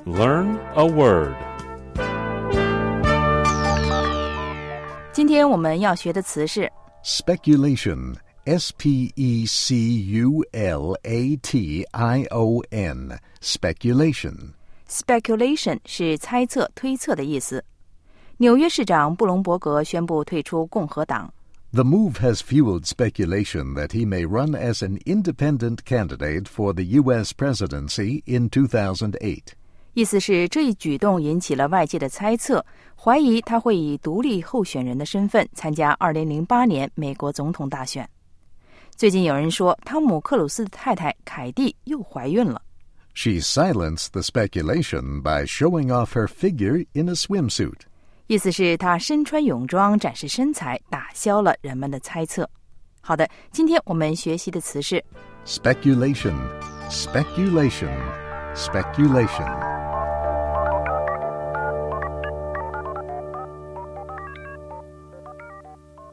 Learn a word. 今天我们要学的词是 Speculation, S-P-E-C-U-L-A-T-I-O-N, speculation. Speculation 是猜测、推测的意思。纽约市长布隆伯格宣布退出共和党。 The move has fueled speculation that he may run as an independent candidate for the U.S. presidency in 2008. 意思是这一举动引起了外界的猜测，怀疑他会以独立候选人的身份参加2008年美国总统大选。最近有人说，汤姆·克鲁斯的太太凯蒂又怀孕了。 She silenced the speculation by showing off her figure in a swimsuit. 意思是他身穿泳装展示身材，打消了人们的猜测。好的，今天我们学习的词是 Speculation, speculation, speculation.